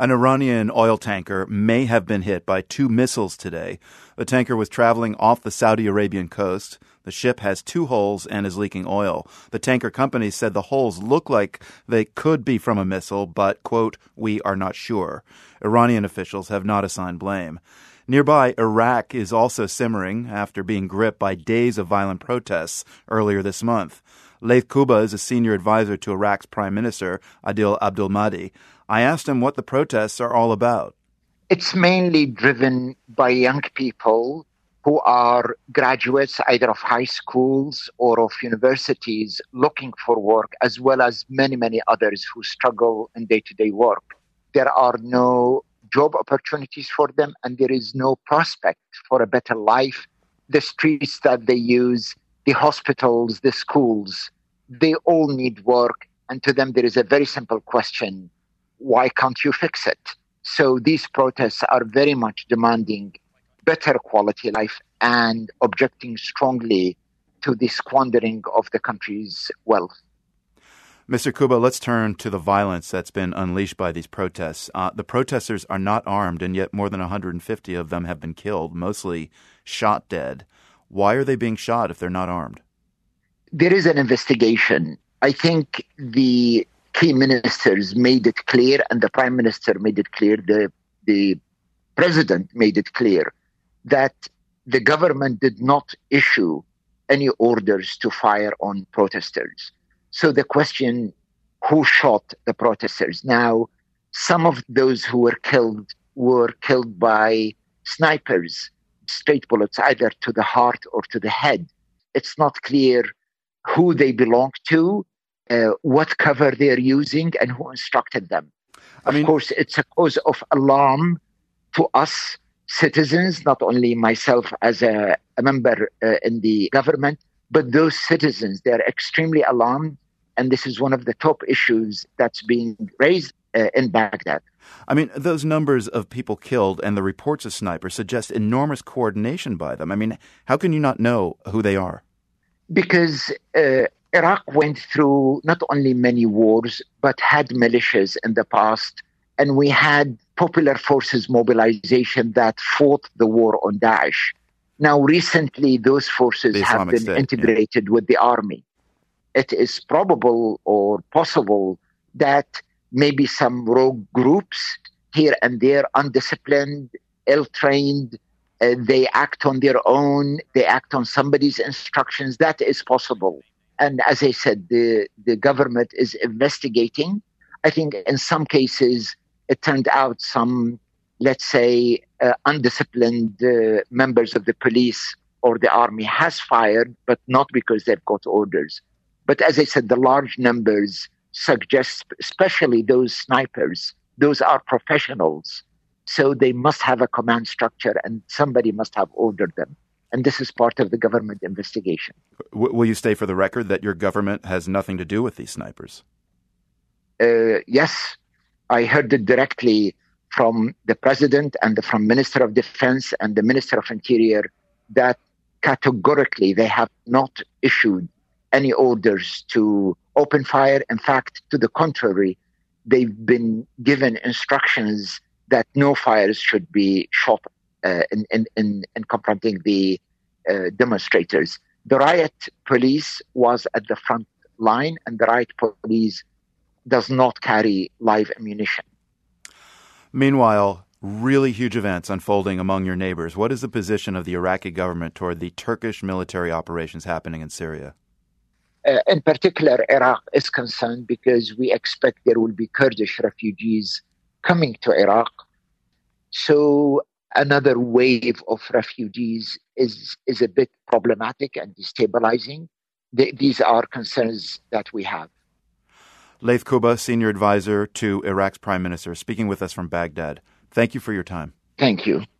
An Iranian oil tanker may have been hit by 2 missiles today. The tanker was traveling off the Saudi Arabian coast. The ship has 2 holes and is leaking oil. The tanker company said the holes look like they could be from a missile, but, quote, "we are not sure." Iranian officials have not assigned blame. Nearby, Iraq is also simmering after being gripped by days of violent protests earlier this month. Laith Kuba is a senior advisor to Iraq's Prime Minister, Adil Abdul-Mahdi. I asked him what the protests are all about. It's mainly driven by young people who are graduates either of high schools or of universities looking for work, as well as many, many others who struggle in day-to-day work. There are no job opportunities for them, and there is no prospect for a better life. The streets that they use, the hospitals, the schools, they all need work. And to them, there is a very simple question: why can't you fix it? So these protests are very much demanding better quality life and objecting strongly to the squandering of the country's wealth. Mr. Kuba, let's turn to the violence that's been unleashed by these protests. The protesters are not armed, and yet more than 150 of them have been killed, mostly shot dead. Why are they being shot if they're not armed? There is an investigation. I think the key ministers made it clear, and the Prime Minister made it clear, the President made it clear, that the government did not issue any orders to fire on protesters. So the question, who shot the protesters? Now, some of those who were killed by snipers, straight bullets, either to the heart or to the head. It's not clear who they belong to, what cover they're using, and who instructed them. Of course, it's a cause of alarm to us citizens, not only myself as a member in the government, but those citizens. They're extremely alarmed, and this is one of the top issues that's being raised in Baghdad. I mean, those numbers of people killed and the reports of snipers suggest enormous coordination by them. I mean, how can you not know who they are? Because Iraq went through not only many wars, but had militias in the past. And we had popular forces mobilization that fought the war on Daesh. Now, recently, those forces have been integrated with the army. It is probable or possible that maybe some rogue groups here and there, undisciplined, ill-trained, they act on their own, they act on somebody's instructions. That is possible. And as I said, the government is investigating. I think in some cases, it turned out some, let's say, undisciplined members of the police or the army has fired, but not because they've got orders. But as I said, the large numbers suggest, especially those snipers, those are professionals. So they must have a command structure and somebody must have ordered them. And this is part of the government investigation. Will you state for the record that your government has nothing to do with these snipers? Yes, I heard it directly from the President and from Minister of Defense and the Minister of Interior that categorically they have not issued any orders to open fire. In fact, to the contrary, they've been given instructions that no fires should be shot in confronting the demonstrators. The riot police was at the front line, and the riot police does not carry live ammunition. Meanwhile, really huge events unfolding among your neighbors. What is the position of the Iraqi government toward the Turkish military operations happening in Syria? In particular, Iraq is concerned because we expect there will be Kurdish refugees coming to Iraq. So another wave of refugees is a bit problematic and destabilizing. These are concerns that we have. Laith Kuba, senior advisor to Iraq's prime minister, speaking with us from Baghdad. Thank you for your time. Thank you.